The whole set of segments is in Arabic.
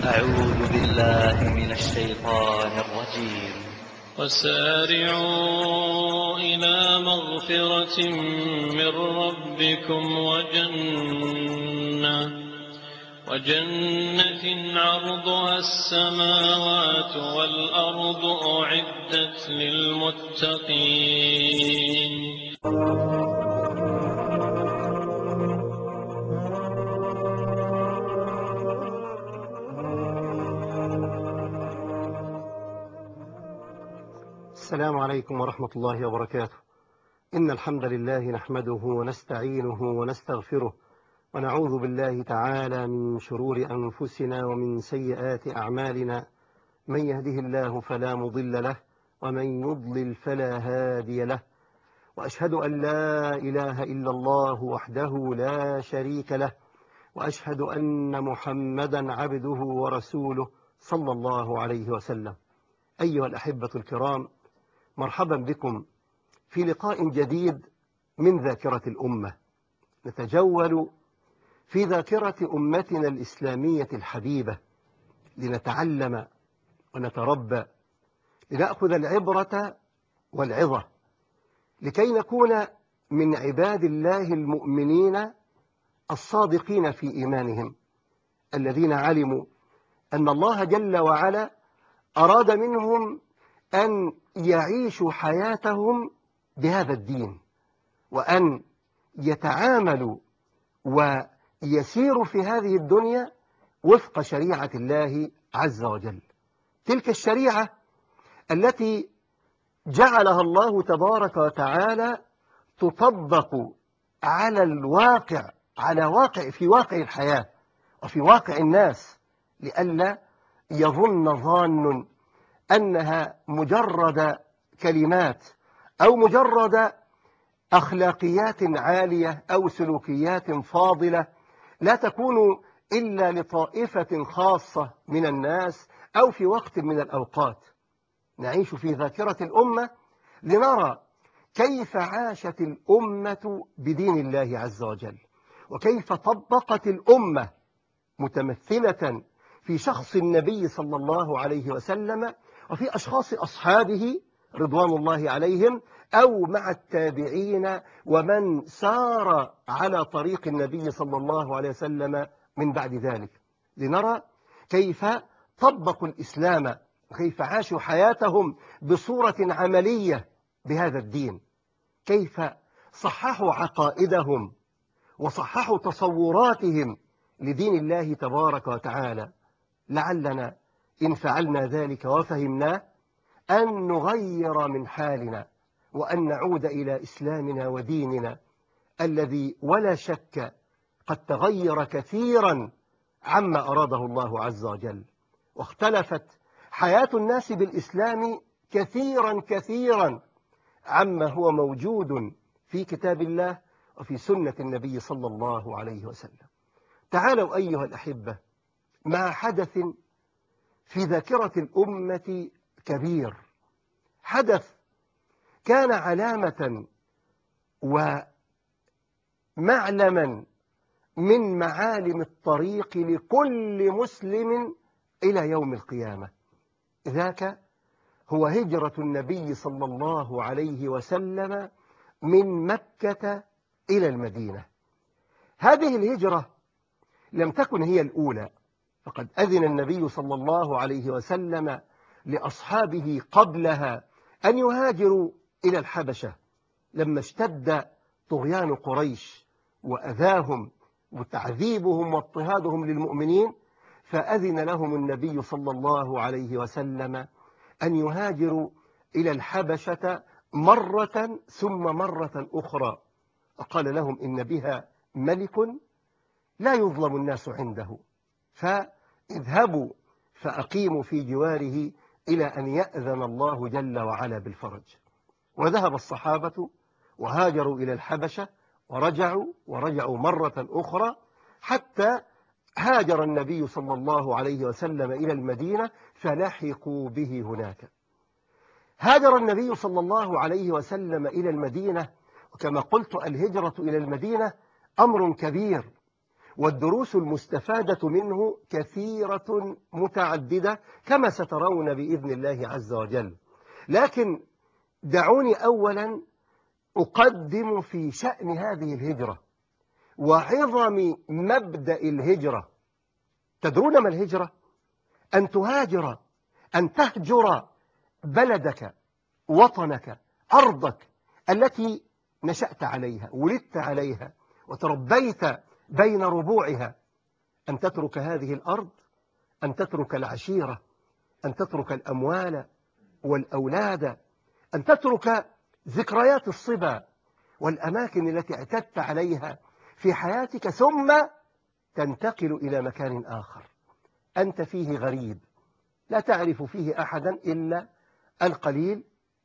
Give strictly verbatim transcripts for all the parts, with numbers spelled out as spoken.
أعوذ بالله من الشيطان الرجيم. وسارعوا إلى مغفرة من ربكم وجنة وجنة عرضها السماوات والأرض أعدت للمتقين. السلام عليكم ورحمة الله وبركاته. إن الحمد لله نحمده ونستعينه ونستغفره ونعوذ بالله تعالى من شرور أنفسنا ومن سيئات أعمالنا. من يهده الله فلا مضل له ومن يضلل فلا هادي له، وأشهد أن لا إله إلا الله وحده لا شريك له، وأشهد أن محمدا عبده ورسوله صلى الله عليه وسلم. أيها الأحبة الكرام، مرحبا بكم في لقاء جديد من ذاكرة الأمة. نتجول في ذاكرة أمتنا الإسلامية الحبيبة لنتعلم ونتربى، لنأخذ العبرة والعظة، لكي نكون من عباد الله المؤمنين الصادقين في إيمانهم، الذين علموا أن الله جل وعلا أراد منهم أن يعيشوا حياتهم بهذا الدين، وأن يتعاملوا ويسيروا في هذه الدنيا وفق شريعة الله عز وجل. تلك الشريعة التي جعلها الله تبارك وتعالى تطبق على الواقع، على واقع في واقع الحياة وفي واقع الناس، لئلا يظن ظان أنها مجرد كلمات أو مجرد أخلاقيات عالية أو سلوكيات فاضلة لا تكون إلا لطائفة خاصة من الناس أو في وقت من الأوقات. نعيش في ذاكرة الأمة لنرى كيف عاشت الأمة بدين الله عز وجل، وكيف طبقت الأمة متمثلة في شخص النبي صلى الله عليه وسلم وفي أشخاص أصحابه رضوان الله عليهم، أو مع التابعين ومن سار على طريق النبي صلى الله عليه وسلم من بعد ذلك، لنرى كيف طبقوا الإسلام وكيف عاشوا حياتهم بصورة عملية بهذا الدين، كيف صححوا عقائدهم وصححوا تصوراتهم لدين الله تبارك وتعالى. لعلنا إن فعلنا ذلك وفهمناه أن نغير من حالنا وأن نعود إلى إسلامنا وديننا الذي ولا شك قد تغير كثيرا عما أراده الله عز وجل، واختلفت حياة الناس بالإسلام كثيرا كثيرا عما هو موجود في كتاب الله وفي سنة النبي صلى الله عليه وسلم. تعالوا أيها الأحبة مع حدث في ذاكرة الأمة كبير، حدث كان علامة ومعلما من معالم الطريق لكل مسلم إلى يوم القيامة. ذاك هو هجرة النبي صلى الله عليه وسلم من مكة إلى المدينة. هذه الهجرة لم تكن هي الأولى، فقد أذن النبي صلى الله عليه وسلم لأصحابه قبلها أن يهاجروا إلى الحبشة لما اشتد طغيان قريش وأذاهم وتعذيبهم واضطهادهم للمؤمنين، فأذن لهم النبي صلى الله عليه وسلم أن يهاجروا إلى الحبشة مرة ثم مرة أخرى، وقال لهم إن بها ملك لا يظلم الناس عنده، فاذهبوا فأقيموا في جواره إلى أن يأذن الله جل وعلا بالفرج. وذهب الصحابة وهاجروا إلى الحبشة ورجعوا ورجعوا مرة أخرى، حتى هاجر النبي صلى الله عليه وسلم إلى المدينة فلحقوا به هناك. هاجر النبي صلى الله عليه وسلم إلى المدينة، وكما قلت الهجرة إلى المدينة أمر كبير، والدروس المستفادة منه كثيرة متعددة كما سترون بإذن الله عز وجل. لكن دعوني أولا أقدم في شأن هذه الهجرة وعظم مبدأ الهجرة. تدرون ما الهجرة؟ أن تهاجر، أن تهجر بلدك، وطنك، أرضك التي نشأت عليها، ولدت عليها، وتربيت بين ربوعها، أن تترك هذه الأرض، أن تترك العشيرة، أن تترك الأموال والأولاد، أن تترك ذكريات الصبا والأماكن التي اعتدت عليها في حياتك، ثم تنتقل إلى مكان آخر أنت فيه غريب لا تعرف فيه أحدا إلا القليل.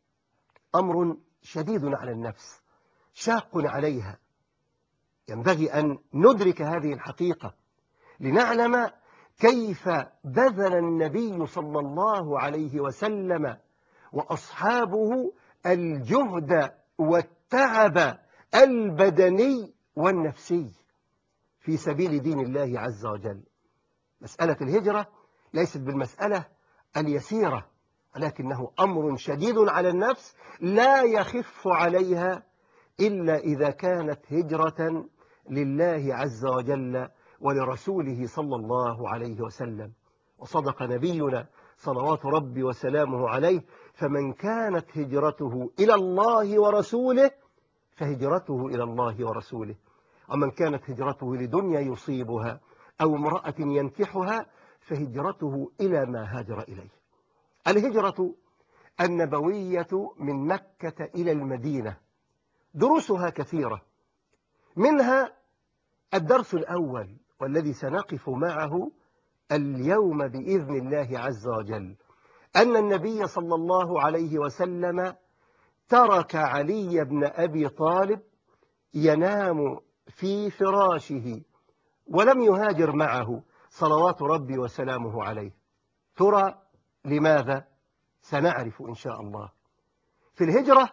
أمر شديد على النفس، شاق عليها. ينبغي أن ندرك هذه الحقيقة لنعلم كيف بذل النبي صلى الله عليه وسلم وأصحابه الجهد والتعب البدني والنفسي في سبيل دين الله عز وجل. مسألة الهجرة ليست بالمسألة اليسيرة، ولكنه أمر شديد على النفس لا يخف عليها إلا إذا كانت هجرة لله عز وجل ولرسوله صلى الله عليه وسلم. وصدق نبينا صلوات ربي وسلامه عليه: فمن كانت هجرته إلى الله ورسوله فهجرته إلى الله ورسوله، ومن كانت هجرته لدنيا يصيبها أو امرأة ينكحها فهجرته إلى ما هاجر إليه. الهجرة النبوية من مكة إلى المدينة دروسها كثيرة، منها الدرس الأول والذي سنقف معه اليوم بإذن الله عز وجل، أن النبي صلى الله عليه وسلم ترك علي بن أبي طالب ينام في فراشه ولم يهاجر معه صلوات ربي وسلامه عليه. ترى لماذا؟ سنعرف إن شاء الله. في الهجرة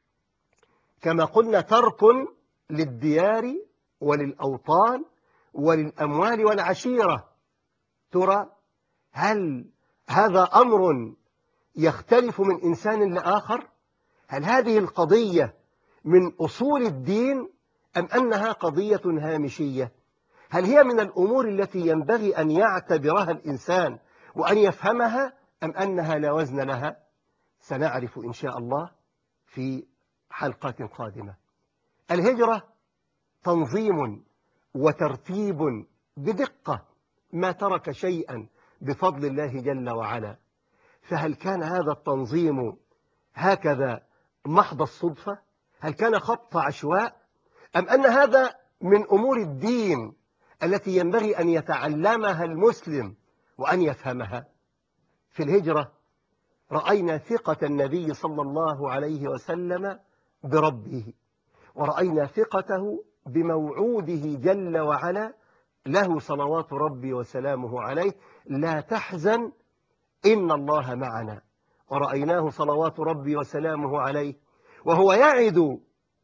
كما قلنا ترك للديار وللأوطان وللأموال والعشيرة. ترى هل هذا أمر يختلف من إنسان لآخر؟ هل هذه القضية من أصول الدين أم أنها قضية هامشية؟ هل هي من الأمور التي ينبغي أن يعتبرها الإنسان وأن يفهمها أم أنها لا وزن لها؟ سنعرف إن شاء الله في حلقات قادمة. الهجرة تنظيم وترتيب بدقة، ما ترك شيئا بفضل الله جل وعلا. فهل كان هذا التنظيم هكذا محض الصدفة؟ هل كان خط عشواء؟ أم أن هذا من أمور الدين التي ينبغي أن يتعلمها المسلم وأن يفهمها؟ في الهجرة رأينا ثقة النبي صلى الله عليه وسلم بربه، ورأينا ثقته بموعوده جل وعلا له صلوات ربي وسلامه عليه: لا تحزن إن الله معنا. ورأيناه صلوات ربي وسلامه عليه وهو يعد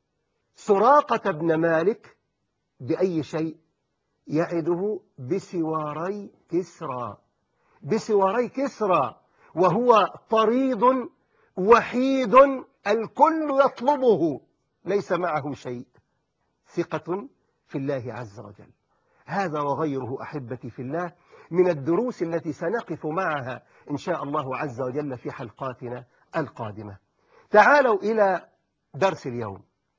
سراقة بن مالك بأي شيء؟ يعده بسواري كسرى، بسواري كسرى، وهو طريد وحيد الكل يطلبه، ليس معه شيء. ثقة في الله عز وجل. هذا وغيره أحبتي في الله من الدروس التي سنقف معها إن شاء الله عز وجل في حلقاتنا القادمة. تعالوا إلى درس اليوم.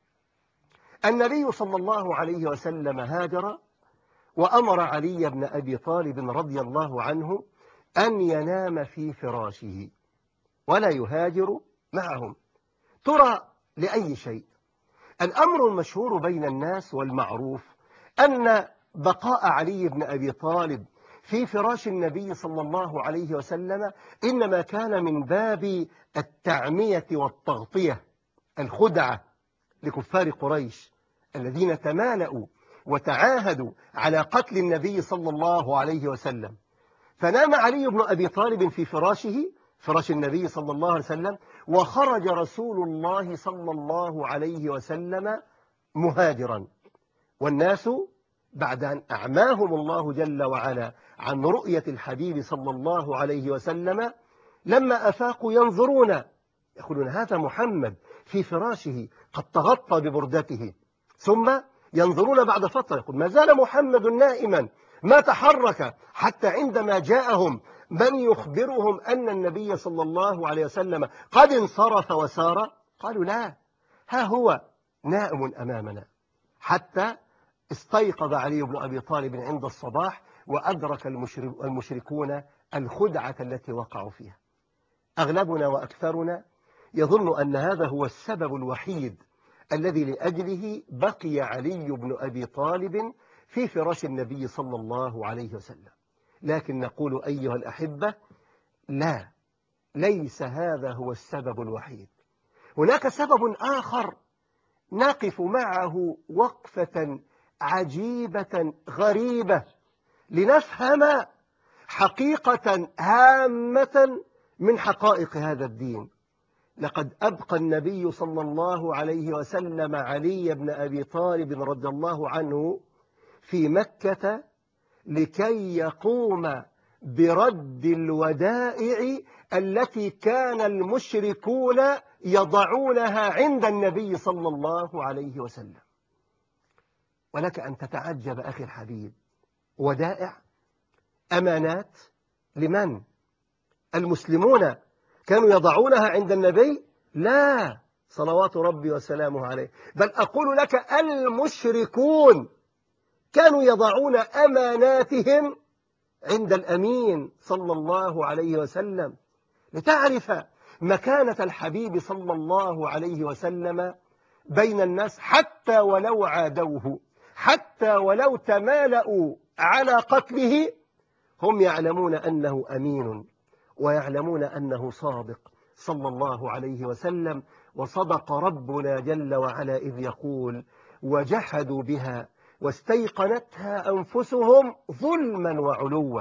النبي صلى الله عليه وسلم هاجر، وأمر علي بن أبي طالب رضي الله عنه أن ينام في فراشه ولا يهاجر معهم. ترى لأي شيء؟ الأمر المشهور بين الناس والمعروف أن بقاء علي بن أبي طالب في فراش النبي صلى الله عليه وسلم إنما كان من باب التعمية والتغطية، الخدعة لكفار قريش الذين تمالأوا وتعاهدوا على قتل النبي صلى الله عليه وسلم. فنام علي بن أبي طالب في فراشه، فراش النبي صلى الله عليه وسلم، وخرج رسول الله صلى الله عليه وسلم مهاجرا، والناس بعد أن أعماهم الله جل وعلا عن رؤية الحبيب صلى الله عليه وسلم، لما أفاقوا ينظرون يقولون هذا محمد في فراشه قد تغطى ببردته، ثم ينظرون بعد فترة يقول ما زال محمد نائما ما تحرك، حتى عندما جاءهم من يخبرهم أن النبي صلى الله عليه وسلم قد انصرف وسار قالوا لا، ها هو نائم أمامنا، حتى استيقظ علي بن أبي طالب عند الصباح وأدرك المشركون الخدعة التي وقعوا فيها. أغلبنا وأكثرنا يظن أن هذا هو السبب الوحيد الذي لأجله بقي علي بن أبي طالب في فراش النبي صلى الله عليه وسلم، لكن نقول أيها الأحبة لا، ليس هذا هو السبب الوحيد. هناك سبب آخر نقف معه وقفة عجيبة غريبة لنفهم حقيقة هامة من حقائق هذا الدين. لقد أبقى النبي صلى الله عليه وسلم علي بن أبي طالب رضي الله عنه في مكة لكي يقوم برد الودائع التي كان المشركون يضعونها عند النبي صلى الله عليه وسلم. ولك أن تتعجب أخي الحبيب، ودائع، أمانات، لمن؟ المسلمون كانوا يضعونها عند النبي؟ لا، صلوات ربي وسلامه عليه، بل أقول لك المشركون كانوا يضعون أماناتهم عند الأمين صلى الله عليه وسلم. لتعرف مكانة الحبيب صلى الله عليه وسلم بين الناس، حتى ولو عادوه، حتى ولو تمالأوا على قتله، هم يعلمون أنه أمين ويعلمون أنه صادق صلى الله عليه وسلم. وصدق ربنا جل وعلا إذ يقول وجحدوا بها واستيقنتها أنفسهم ظلما وعلوا.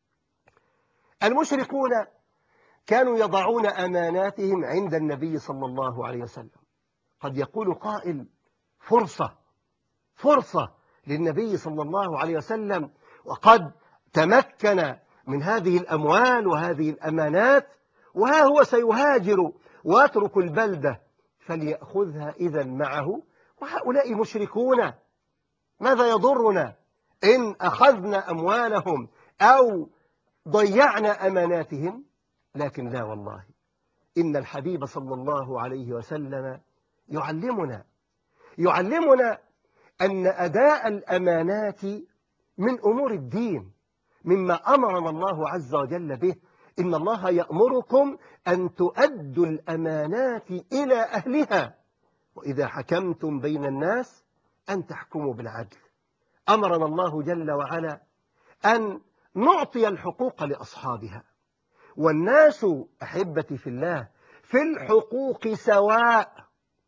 المشركون كانوا يضعون أماناتهم عند النبي صلى الله عليه وسلم. قد يقول قائل فرصة فرصة للنبي صلى الله عليه وسلم، وقد تمكن من هذه الأموال وهذه الأمانات، وها هو سيهاجر ويترك البلدة فليأخذها إذا معه، وهؤلاء مشركون، ماذا يضرنا إن أخذنا أموالهم أو ضيعنا أماناتهم؟ لكن لا والله، إن الحبيب صلى الله عليه وسلم يعلمنا يعلمنا أن أداء الأمانات من أمور الدين، مما أمرنا الله عز وجل به. إن الله يأمركم أن تؤدوا الأمانات إلى أهلها وإذا حكمتم بين الناس أن تحكموا بالعدل. أمرنا الله جل وعلا أن نعطي الحقوق لأصحابها، والناس أحبتي في الله في الحقوق سواء،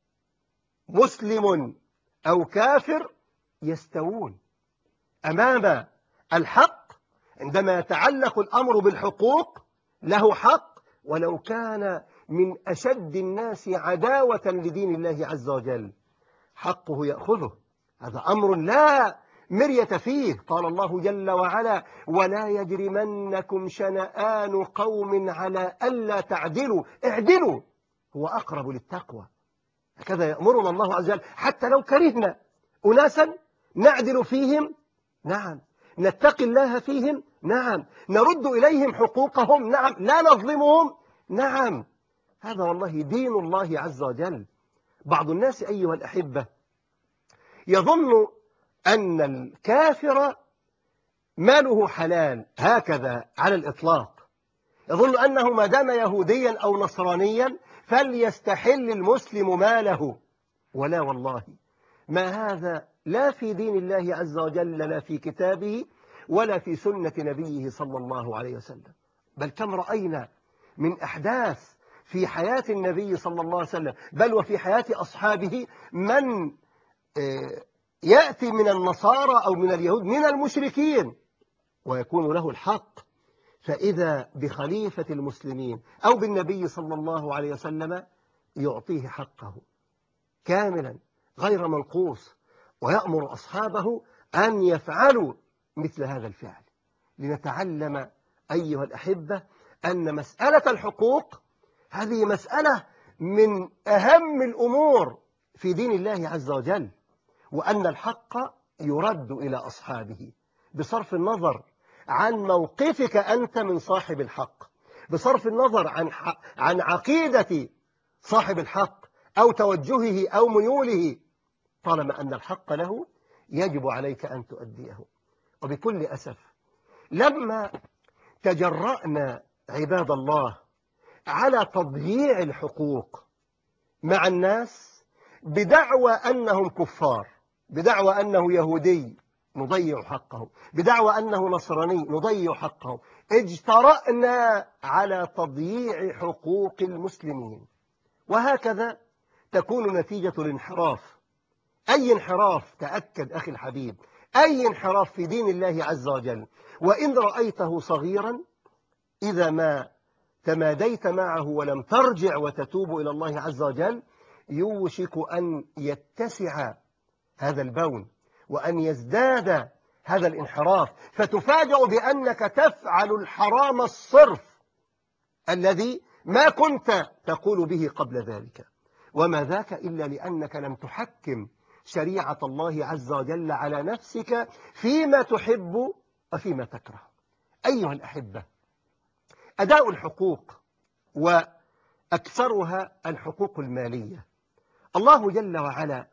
مسلم أو كافر يستوون أمام الحق. عندما يتعلق الأمر بالحقوق له حق ولو كان من أشد الناس عداوة لدين الله عز وجل، حقه يأخذه، هذا أمر لا مرية فيه. قال الله جل وعلا ولا يجرمنكم شنآن قوم على ألا تعدلوا اعدلوا هو أقرب للتقوى. هكذا يأمرنا الله عز وجل، حتى لو كرهنا أناسا نعدل فيهم، نعم، نتقي الله فيهم، نعم، نرد إليهم حقوقهم، نعم، لا نظلمهم، نعم، هذا والله دين الله عز وجل. بعض الناس أيها الأحبة يظن أن الكافر ماله حلال هكذا على الإطلاق، يظن أنه ما دام يهوديا أو نصرانيا فليستحل المسلم ماله، ولا والله، ما هذا لا في دين الله عز وجل، لا في كتابه ولا في سنة نبيه صلى الله عليه وسلم. بل كم رأينا من أحداث في حياة النبي صلى الله عليه وسلم، بل وفي حياة أصحابه، من يأتي من النصارى أو من اليهود من المشركين ويكون له الحق، فإذا بخليفة المسلمين أو بالنبي صلى الله عليه وسلم يعطيه حقه كاملا غير منقوص، ويأمر أصحابه أن يفعلوا مثل هذا الفعل، لنتعلم أيها الأحبة أن مسألة الحقوق هذه مسألة من أهم الأمور في دين الله عز وجل، وأن الحق يرد إلى أصحابه بصرف النظر عن موقفك أنت من صاحب الحق، بصرف النظر عن عن عقيدة صاحب الحق أو توجهه أو ميوله، طالما أن الحق له يجب عليك أن تؤديه. وبكل أسف لما تجرأنا عباد الله على تضييع الحقوق مع الناس بدعوى أنهم كفار، بدعوى أنه يهودي نضيع حقه، بدعوى أنه نصراني نضيع حقه، اجترأنا على تضييع حقوق المسلمين. وهكذا تكون نتيجة الانحراف. أي انحراف، تأكد أخي الحبيب، أي انحراف في دين الله عز وجل وإن رأيته صغيرا، إذا ما تماديت معه ولم ترجع وتتوب إلى الله عز وجل، يوشك أن يتسع هذا البون وأن يزداد هذا الانحراف، فتفاجأ بأنك تفعل الحرام الصرف الذي ما كنت تقول به قبل ذلك. وما ذاك إلا لأنك لم تحكم شريعة الله عز وجل على نفسك فيما تحب وفيما تكره. أيها الأحبة، أداء الحقوق وأكثرها الحقوق المالية، الله جل وعلا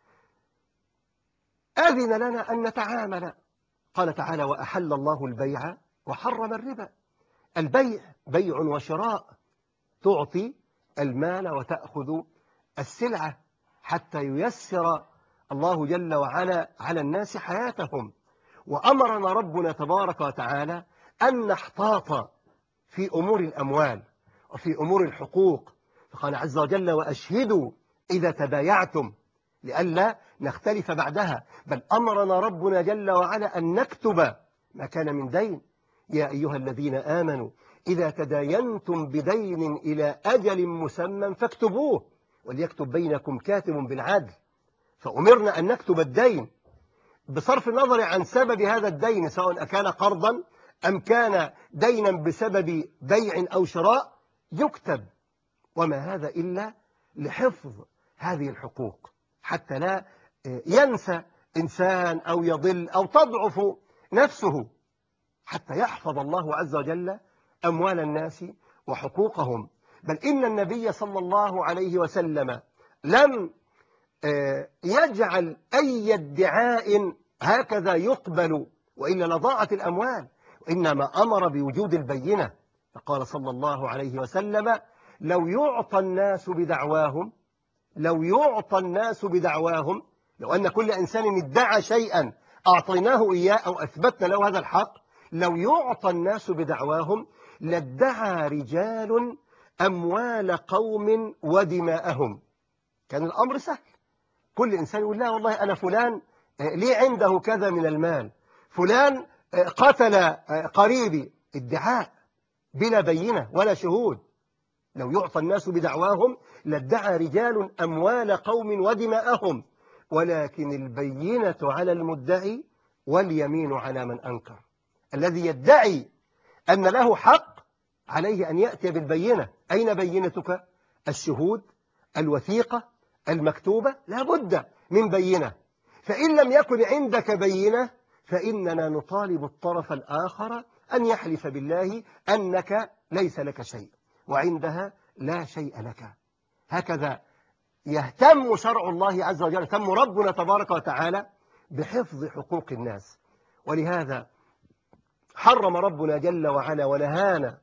أذن لنا أن نتعامل. قال تعالى: وأحل الله البيع وحرم الربا. البيع بيع وشراء، تعطي المال وتأخذ السلعة حتى ييسر الله جل وعلا على الناس حياتهم. وأمرنا ربنا تبارك وتعالى أن نحتاط في أمور الأموال وفي أمور الحقوق، فقال عز وجل: وأشهدوا إذا تبايعتم، لئلا نختلف بعدها. بل أمرنا ربنا جل وعلا أن نكتب ما كان من دين. يا أيها الذين آمنوا إذا تداينتم بدين إلى أجل مسمى فاكتبوه وليكتب بينكم كاتب بالعدل. فأمرنا أن نكتب الدين بصرف النظر عن سبب هذا الدين، سواء كان قرضا أم كان دينا بسبب بيع أو شراء، يكتب. وما هذا إلا لحفظ هذه الحقوق، حتى لا ينسى إنسان أو يضل أو تضعف نفسه، حتى يحفظ الله عز وجل أموال الناس وحقوقهم. بل إن النبي صلى الله عليه وسلم لم يجعل أي ادعاء هكذا يقبل، وإلا لضاعت الأموال، وإنما أمر بوجود البينة. فقال صلى الله عليه وسلم: لو يعطى الناس بدعواهم لو يعطى الناس بدعواهم لو أن كل إنسان ادعى شيئا أعطيناه إياه أو أثبتنا له هذا الحق، لو يعطى الناس بدعواهم لادعى رجال أموال قوم ودماءهم. كان الأمر سهل، كل إنسان يقول: لا والله أنا فلان لي عنده كذا من المال، فلان قتل قريبي، ادعاء بلا بينة ولا شهود. لو يعطى الناس بدعواهم لادعى رجال أموال قوم ودماءهم، ولكن البينة على المدعي واليمين على من أنكر. الذي يدعي أن له حق عليه أن يأتي بالبينة. أين بينتك؟ الشهود، الوثيقة المكتوبة، لا بد من بينة. فإن لم يكن عندك بينة فإننا نطالب الطرف الآخر أن يحلف بالله أنك ليس لك شيء، وعندها لا شيء لك. هكذا يهتم شرع الله عز وجل، يهتم ربنا تبارك وتعالى بحفظ حقوق الناس. ولهذا حرم ربنا جل وعلا ونهانا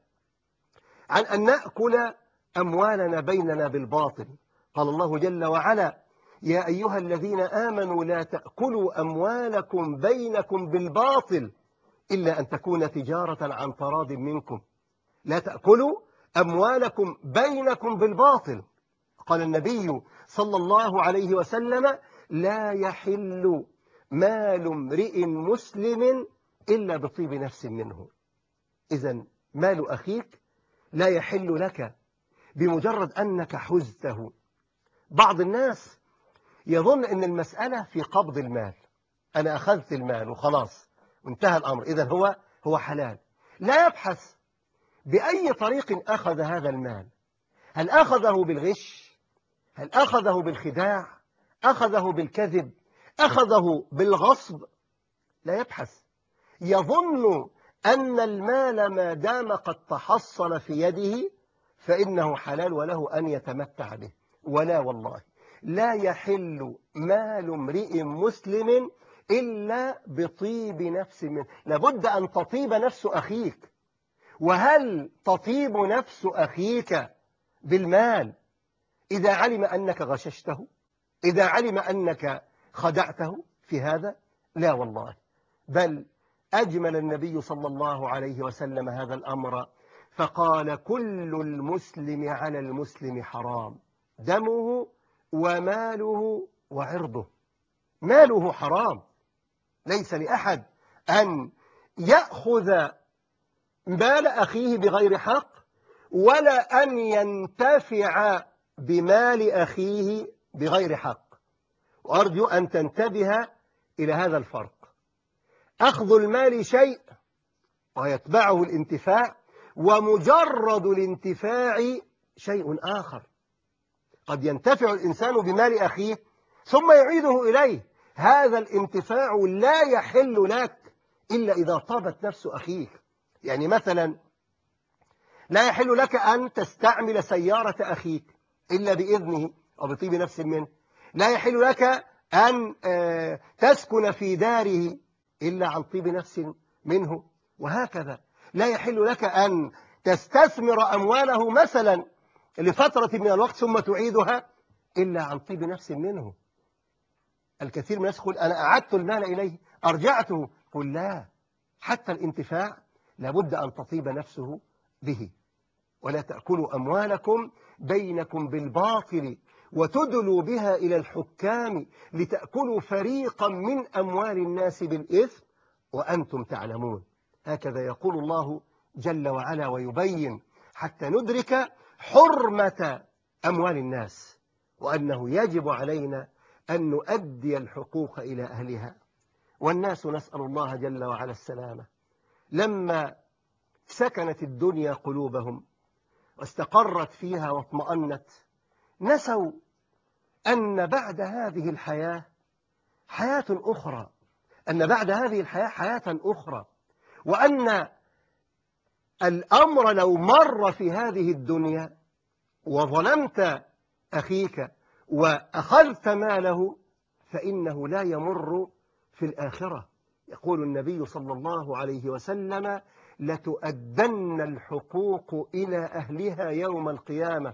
عن أن نأكل أموالنا بيننا بالباطل. قال الله جل وعلا: يا أيها الذين آمنوا لا تأكلوا أموالكم بينكم بالباطل إلا أن تكون تجارة عن تراض منكم. لا تأكلوا أموالكم بينكم بالباطل. قال النبي صلى الله عليه وسلم: لا يحل مال امرئ مسلم إلا بطيب نفس منه. إذن مال أخيك لا يحل لك بمجرد أنك حزته. بعض الناس يظن أن المسألة في قبض المال. أنا أخذت المال وخلاص وانتهى الأمر، إذن هو هو حلال. لا يبحث بأي طريق أخذ هذا المال، هل أخذه بالغش، هل أخذه بالخداع، أخذه بالكذب، أخذه بالغصب. لا يبحث، يظن أن المال ما دام قد تحصل في يده فإنه حلال وله أن يتمتع به. ولا والله، لا يحل مال امرئ مسلم إلا بطيب نفس منه. لابد أن تطيب نفس أخيك. وهل تطيب نفس أخيك بالمال إذا علم أنك غششته، إذا علم أنك خدعته في هذا؟ لا والله. بل أجمل النبي صلى الله عليه وسلم هذا الأمر فقال: كل المسلم على المسلم حرام، دمه وماله وعرضه. ماله حرام، ليس لأحد أن يأخذ مال أخيه بغير حق، ولا أن ينتفع بمال أخيه بغير حق. وأرجو أن تنتبه إلى هذا الفرق. أخذ المال شيء ويتبعه الانتفاع، ومجرد الانتفاع شيء آخر. قد ينتفع الإنسان بمال أخيه ثم يعيده إليه، هذا الانتفاع لا يحل لك إلا إذا طابت نفس أخيك. يعني مثلا لا يحل لك أن تستعمل سيارة أخيك إلا بإذنه أو بطيب نفس منه. لا يحل لك أن تسكن في داره إلا عن طيب نفس منه، وهكذا. لا يحل لك أن تستثمر أمواله مثلا لفترة من الوقت ثم تعيدها إلا عن طيب نفس منه. الكثير من الناس يقول: أنا أعدت المال إليه، أرجعته. قل لا، حتى الانتفاع لابد أن تطيب نفسه به. ولا تأكلوا أموالكم بينكم بالباطل وتدلوا بها إلى الحكام لتأكلوا فريقا من أموال الناس بالإثم وأنتم تعلمون. هكذا يقول الله جل وعلا ويبين حتى ندرك حرمة أموال الناس، وأنه يجب علينا أن نؤدي الحقوق إلى أهلها. والناس نسأل الله جل وعلا السلامة لما سكنت الدنيا قلوبهم واستقرت فيها واطمأنت، نسوا أن بعد هذه الحياة حياة أخرى، أن بعد هذه الحياة حياة أخرى، وأن الأمر لو مر في هذه الدنيا وظلمت أخيك وأخذت ماله فإنه لا يمر في الآخرة. يقول النبي صلى الله عليه وسلم: لتؤدن الحقوق إلى أهلها يوم القيامة،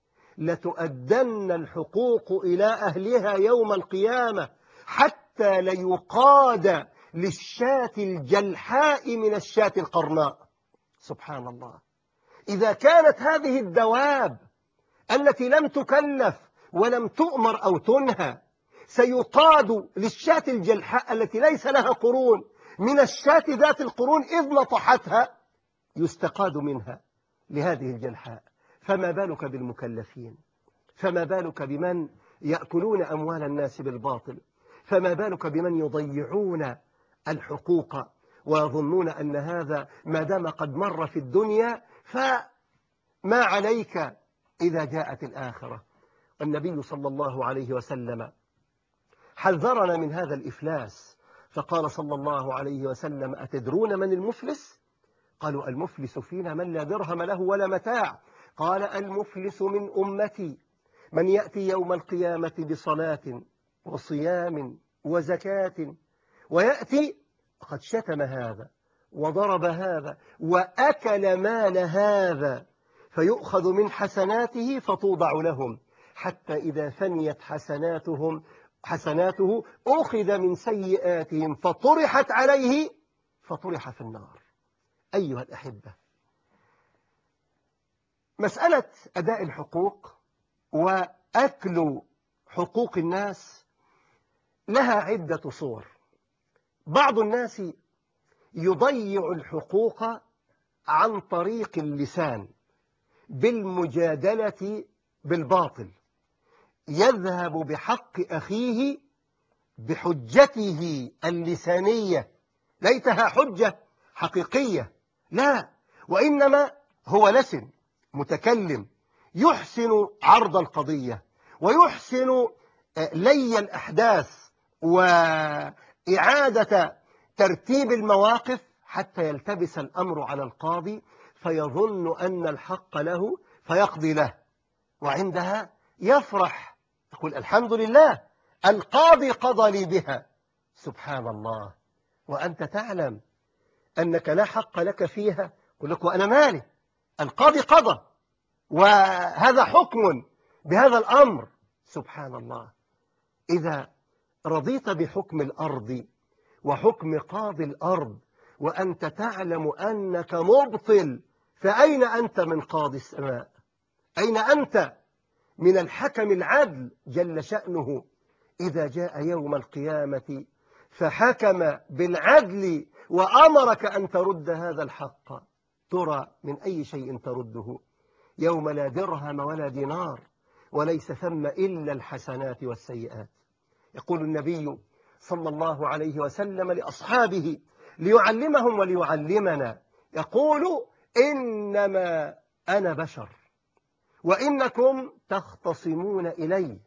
لتؤدن الحقوق إلى أهلها يوم القيامة حتى ليقاد للشاة الجلحاء من الشاة القرناء. سبحان الله. إذا كانت هذه الدواب التي لم تكلف ولم تؤمر أو تنهى سيقاد للشاة الجلحاء التي ليس لها قرون من الشاة ذات القرون إذ نطحتها، يستقاد منها لهذه الجلحاء، فما بالك بالمكلفين؟ فما بالك بمن يأكلون أموال الناس بالباطل؟ فما بالك بمن يضيعون الحقوق ويظنون أن هذا ما دام قد مر في الدنيا فما عليك إذا جاءت الآخرة؟ النبي صلى الله عليه وسلم حذرنا من هذا الإفلاس، فقال صلى الله عليه وسلم: أتدرون من المفلس؟ قالوا: المفلس فينا من لا درهم له ولا متاع. قال: المفلس من أمتي من يأتي يوم القيامة بصلاة وصيام وزكاة ويأتي قد شتم هذا وضرب هذا وأكل مال هذا، فيؤخذ من حسناته فتوضع لهم، حتى إذا فنيت حسناتهم حسناته أخذ من سيئاتهم فطرحت عليه فطرح في النار. أيها الأحبة، مسألة أداء الحقوق وأكل حقوق الناس لها عدة صور. بعض الناس يضيع الحقوق عن طريق اللسان بالمجادلة بالباطل، يذهب بحق أخيه بحجته اللسانية، ليتها حجة حقيقية، لا، وإنما هو لسن متكلم يحسن عرض القضية ويحسن لي الأحداث وإعادة ترتيب المواقف حتى يلتبس الأمر على القاضي فيظن أن الحق له فيقضي له، وعندها يفرح يقول الحمد لله القاضي قضى لي بها. سبحان الله، وأنت تعلم أنك لا حق لك فيها، يقول لك وأنا مالي، القاضي قضى وهذا حكم بهذا الأمر. سبحان الله، إذا رضيت بحكم الأرض وحكم قاضي الأرض وأنت تعلم أنك مبطل، فأين أنت من قاضي السماء؟ أين أنت من الحكم العدل جل شأنه إذا جاء يوم القيامة فحكم بالعدل وأمرك أن ترد هذا الحق؟ ترى من أي شيء ترده يوم لا درهم ولا دينار وليس ثم إلا الحسنات والسيئات. يقول النبي صلى الله عليه وسلم لأصحابه ليعلمهم وليعلمنا، يقول إنما أنا بشر وإنكم تختصمون إلي،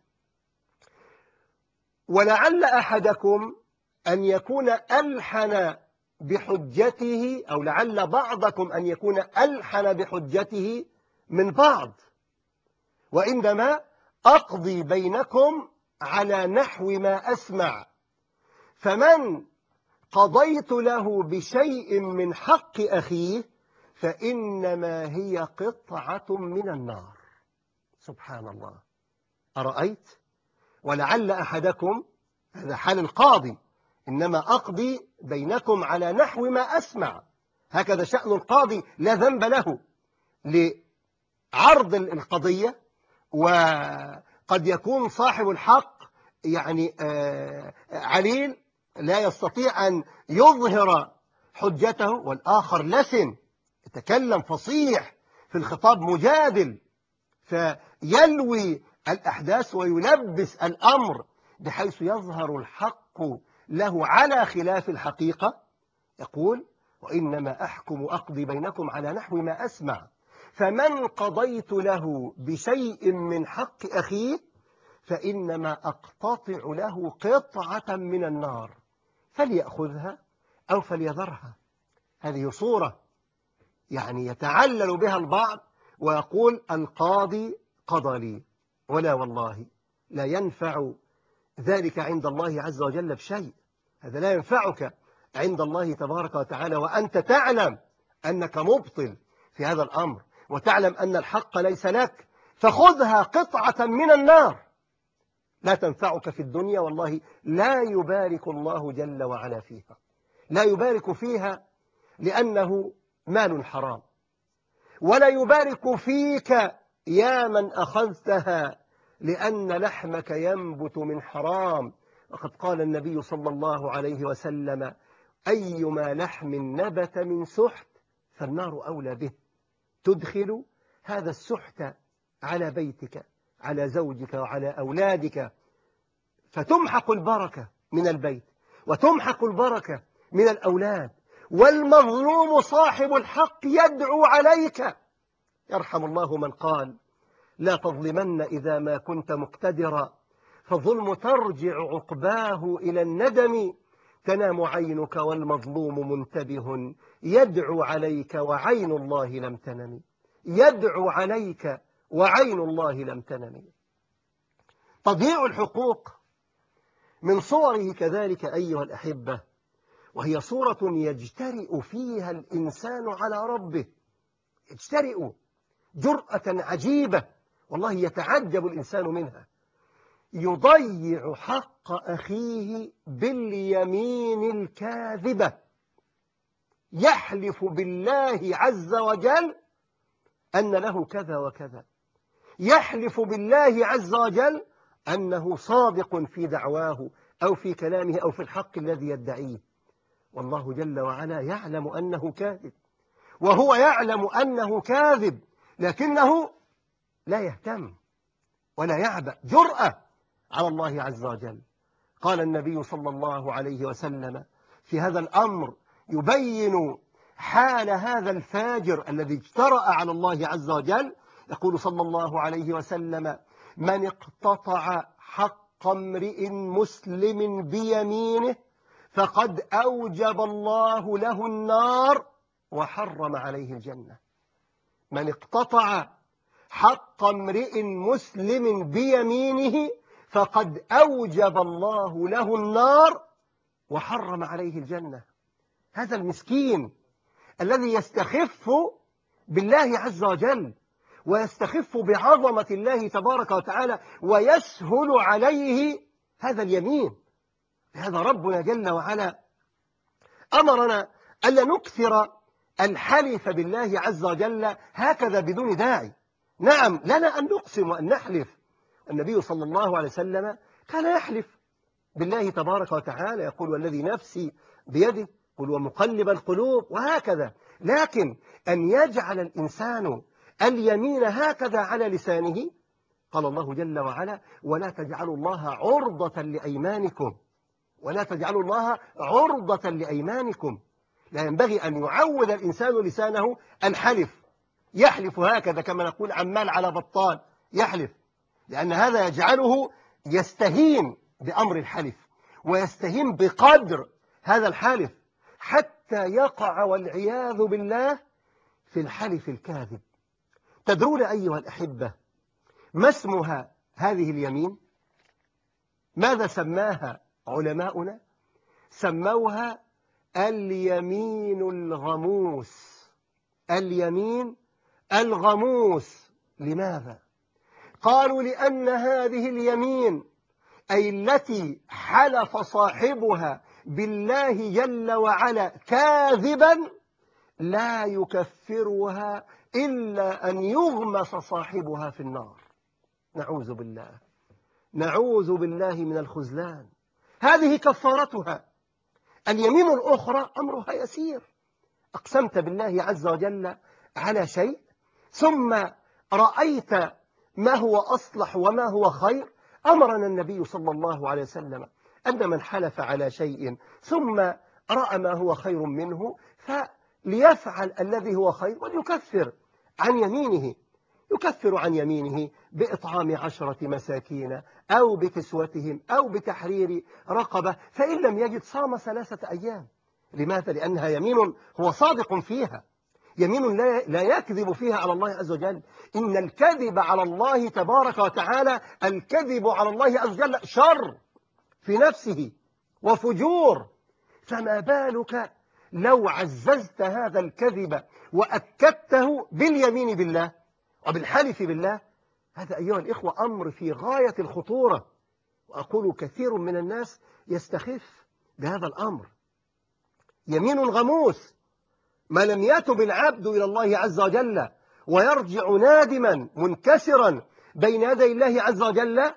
ولعل أحدكم أن يكون ألحن بحجته، أو لعل بعضكم أن يكون ألحن بحجته من بعض، وإنما أقضي بينكم على نحو ما أسمع، فمن قضيت له بشيء من حق أخيه فإنما هي قطعة من النار. سبحان الله، أرأيت؟ ولعل أحدكم، هذا حال القاضي، إنما أقضي بينكم على نحو ما أسمع، هكذا شأن القاضي، لا ذنب له لعرض القضية، وقد يكون صاحب الحق يعني عليل لا يستطيع أن يظهر حجته، والآخر لسن يتكلم فصيح في الخطاب مجادل فيلوي الأحداث ويلبس الأمر بحيث يظهر الحق له على خلاف الحقيقة. يقول وإنما أحكم أقضي بينكم على نحو ما أسمع، فمن قضيت له بشيء من حق أخيه فإنما أقتطع له قطعة من النار فليأخذها أو فليذرها. هذه صورة يعني يتعلل بها البعض ويقول القاضي قضى لي، ولا والله لا ينفع ذلك عند الله عز وجل بشيء، هذا لا ينفعك عند الله تبارك وتعالى، وأنت تعلم أنك مبطل في هذا الأمر وتعلم أن الحق ليس لك، فخذها قطعة من النار لا تنفعك في الدنيا، والله لا يبارك الله جل وعلا فيها، لا يبارك فيها لأنه مال حرام، ولا يبارك فيك يا من أخذتها لأن لحمك ينبت من حرام. وقد قال النبي صلى الله عليه وسلم أيما لحم نبت من سحت فالنار أولى به، تدخل هذا السحت على بيتك، على زوجك وعلى أولادك، فتمحق البركة من البيت وتمحق البركة من الأولاد، والمظلوم صاحب الحق يدعو عليك. يرحم الله من قال لا تظلمن إذا ما كنت مقتدرا، فالظلم ترجع عقباه إلى الندم، تنام عينك والمظلوم منتبه يدعو عليك وعين الله لم تنم، يدعو عليك وعين الله لم تنم. تضييع الحقوق من صوره كذلك أيها الأحبة، وهي صورة يجترئ فيها الإنسان على ربه، يجترئ جرأة عجيبة والله يتعجب الإنسان منها، يضيع حق أخيه باليمين الكاذبة، يحلف بالله عز وجل أن له كذا وكذا، يحلف بالله عز وجل أنه صادق في دعواه أو في كلامه أو في الحق الذي يدعيه، والله جل وعلا يعلم أنه كاذب، وهو يعلم أنه كاذب، لكنه لا يهتم ولا يعبأ، جرأة على الله عز وجل. قال النبي صلى الله عليه وسلم في هذا الأمر يبين حال هذا الفاجر الذي اجترأ على الله عز وجل، يقول صلى الله عليه وسلم: من اقتطع حق امرئ مسلم بيمينه فقد أوجب الله له النار وحرم عليه الجنة. من اقتطع حق امرئ مسلم بيمينه فقد أوجب الله له النار وحرم عليه الجنة. هذا المسكين الذي يستخف بالله عز وجل ويستخف بعظمة الله تبارك وتعالى ويسهل عليه هذا اليمين. هذا ربنا جل وعلا أمرنا ألا نكثر الحلف بالله عز وجل هكذا بدون داعي. نعم لنا أن نقسم وأن نحلف. النبي صلى الله عليه وسلم كان يحلف بالله تبارك وتعالى، يقول: والذي نفسي بيده، قل ومقلب القلوب، وهكذا. لكن أن يجعل الإنسان اليمين هكذا على لسانه، قال الله جل وعلا: ولا تجعلوا الله عرضة لأيمانكم، ولا تجعلوا الله عرضة لأيمانكم. لا ينبغي أن يعود الإنسان لسانه الحلف، يحلف هكذا كما نقول عمال على بطال يحلف، لأن هذا يجعله يستهين بأمر الحلف ويستهين بقدر هذا الحلف حتى يقع والعياذ بالله في الحلف الكاذب. تدرون أيها الأحبة ما اسمها هذه اليمين؟ ماذا سماها علماؤنا؟ سموها اليمين الغموس. اليمين الغموس. لماذا؟ قالوا: لأن هذه اليمين أي التي حلف صاحبها بالله جل وعلا كاذبا لا يكفرها إلا أن يغمس صاحبها في النار. نعوذ بالله، نعوذ بالله من الخذلان. هذه كفارتها. اليمين الأخرى أمرها يسير. أقسمت بالله عز وجل على شيء ثم رأيت ما هو أصلح وما هو خير. أمرنا النبي صلى الله عليه وسلم أن من حلف على شيء ثم رأى ما هو خير منه فليفعل الذي هو خير وليكفر عن يمينه. يكفر عن يمينه بإطعام عشرة مساكين أو بكسوتهم أو بتحرير رقبة، فإن لم يجد صام ثلاثة أيام. لماذا؟ لأنها يمين هو صادق فيها، يمين لا لا يكذب فيها على الله عز وجل. إن الكذب على الله تبارك وتعالى، الكذب على الله عز وجل شر في نفسه وفجور، فما بالك لو عززت هذا الكذب وأكدته باليمين بالله وبالحلف بالله. هذا أيها الإخوة أمر في غاية الخطورة، وأقول كثير من الناس يستخف بهذا الأمر. يمين غموس، ما لم يتب العبد إلى الله عز وجل ويرجع نادما منكسرا بين يدي الله عز وجل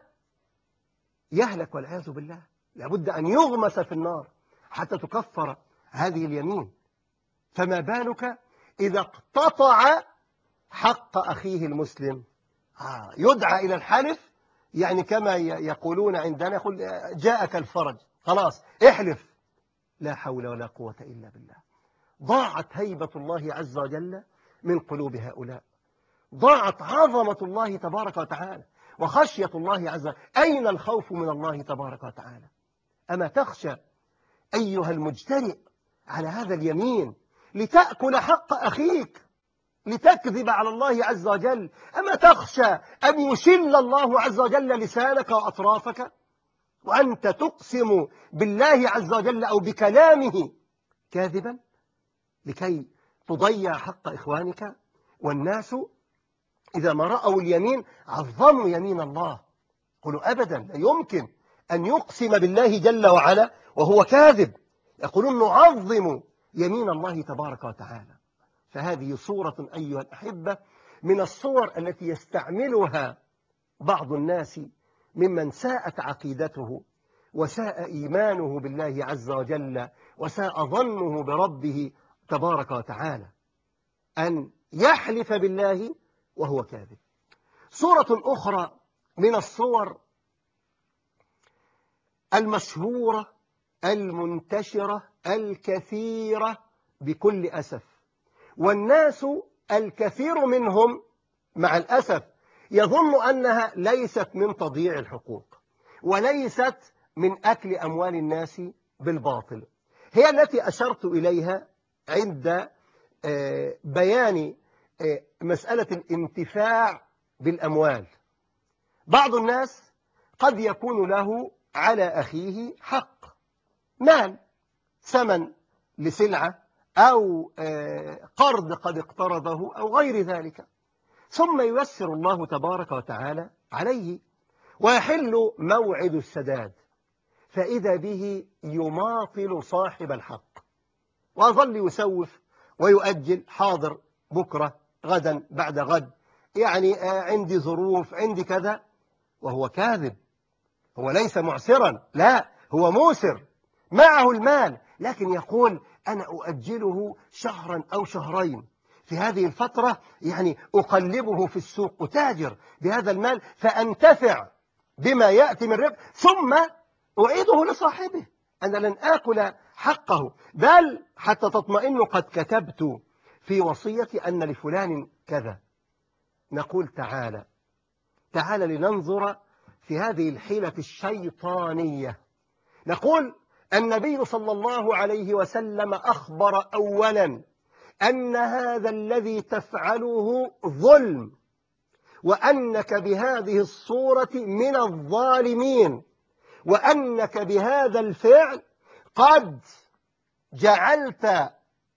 يهلك والعياذ بالله. لابد أن يغمس في النار حتى تكفر هذه اليمين. فما بالك إذا اقتطع حق أخيه المسلم؟ آه يدعى إلى الحلف، يعني كما يقولون عندنا يقول جاءك الفرج، خلاص احلف. لا حول ولا قوة إلا بالله. ضاعت هيبة الله عز وجل من قلوب هؤلاء، ضاعت عظمة الله تبارك وتعالى وخشية الله عز وجل. أين الخوف من الله تبارك وتعالى؟ أما تخشى أيها المجترئ على هذا اليمين لتأكل حق أخيك، لتكذب على الله عز وجل؟ أما تخشى أن يشل الله عز وجل لسانك وأطرافك وأنت تقسم بالله عز وجل أو بكلامه كاذبا لكي تضيع حق إخوانك؟ والناس إذا ما رأوا اليمين عظموا يمين الله. قلوا أبدا لا يمكن أن يقسم بالله جل وعلا وهو كاذب. يقولون نعظم يمين الله تبارك وتعالى. فهذه صورة أيها الأحبة من الصور التي يستعملها بعض الناس ممن ساءت عقيدته وساء إيمانه بالله عز وجل وساء ظنه بربه تبارك وتعالى، أن يحلف بالله وهو كاذب. صورة أخرى من الصور المشهورة المنتشرة الكثيرة بكل أسف. والناس الكثير منهم مع الأسف يظن أنها ليست من تضييع الحقوق وليست من أكل أموال الناس بالباطل. هي التي أشرت إليها عند بيان مسألة الانتفاع بالأموال. بعض الناس قد يكون له على أخيه حق، مال، ثمن لسلعة أو قرض قد اقترضه أو غير ذلك، ثم ييسر الله تبارك وتعالى عليه ويحل موعد السداد، فإذا به يماطل صاحب الحق ويظل يسوف ويؤجل، حاضر بكرة، غدا، بعد غد، يعني عندي ظروف، عندي كذا، وهو كاذب. هو ليس معسرا، لا، هو موسر، معه المال، لكن يقول أنا أؤجله شهرا أو شهرين، في هذه الفترة يعني أقلبه في السوق، أتاجر بهذا المال فأنتفع بما يأتي من ربح، ثم أعيده لصاحبه. أنا لن آكل حقه، بل حتى تطمئن قد كتبت في وصيتي أن لفلان كذا. نقول تعالى تعالى لننظر في هذه الحيلة الشيطانية. نقول النبي صلى الله عليه وسلم أخبر أولا أن هذا الذي تفعله ظلم، وأنك بهذه الصورة من الظالمين، وأنك بهذا الفعل قد جعلت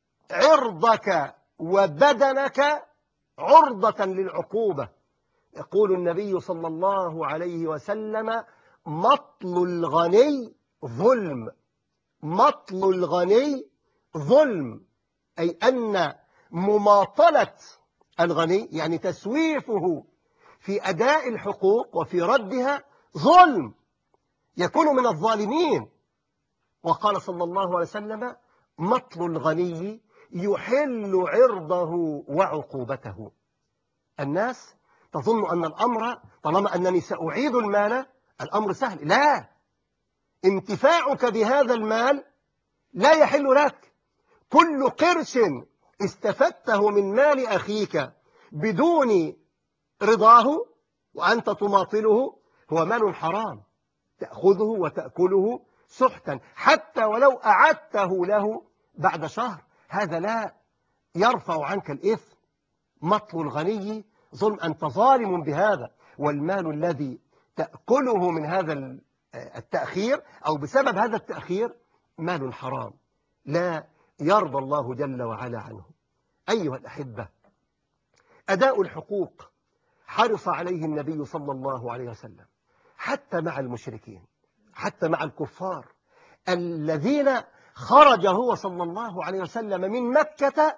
عرضك وبدنك عرضة للعقوبة. يقول النبي صلى الله عليه وسلم مطل الغني ظلم، مطل الغني ظلم، أي أن مماطلة الغني يعني تسويفه في أداء الحقوق وفي ردها ظلم، يكون من الظالمين. وقال صلى الله عليه وسلم مطل الغني يحل عرضه وعقوبته. الناس تظن أن الأمر طالما أنني سأعيد المال الأمر سهل، لا، انتفاعك بهذا المال لا يحل لك. كل قرش استفدته من مال أخيك بدون رضاه وأنت تماطله هو مال حرام، تأخذه وتأكله سحتا، حتى ولو أعدته له بعد شهر، هذا لا يرفع عنك الإثم. مطل الغني ظلم، أنت ظالم بهذا. والمال الذي تأكله من هذا التأخير أو بسبب هذا التأخير مال حرام لا يرضى الله جل وعلا عنه. أيها الأحبة، أداء الحقوق حرص عليه النبي صلى الله عليه وسلم حتى مع المشركين، حتى مع الكفار الذين خرج هو صلى الله عليه وسلم من مكة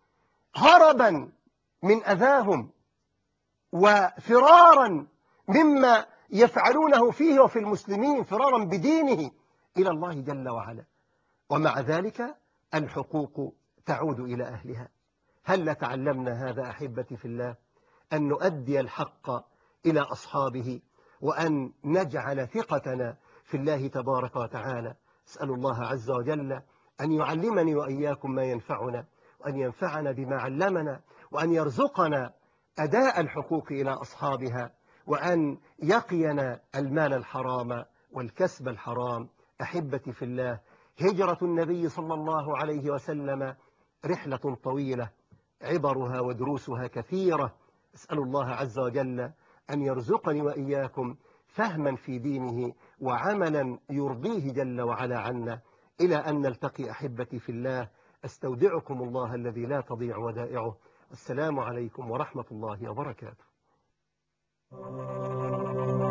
هربا من أذاهم وفرارا مما يفعلونه فيه وفي المسلمين، فرارا بدينه إلى الله جل وعلا. ومع ذلك الحقوق تعود إلى أهلها. هل تعلمنا هذا أحبتي في الله؟ أن نؤدي الحق إلى أصحابه، وأن نجعل ثقتنا في الله تبارك وتعالى. أسأل الله عز وجل أن يعلمني وإياكم ما ينفعنا، وأن ينفعنا بما علمنا، وأن يرزقنا أداء الحقوق إلى أصحابها، وأن يقينا المال الحرام والكسب الحرام. أحبتي في الله، هجرة النبي صلى الله عليه وسلم رحلة طويلة عبرها ودروسها كثيرة. أسأل الله عز وجل أن يرزقني وإياكم فهما في دينه وعملا يرضيه جل وعلا عنا. إلى أن نلتقي أحبتي في الله، أستودعكم الله الذي لا تضيع ودائعه. السلام عليكم ورحمة الله وبركاته.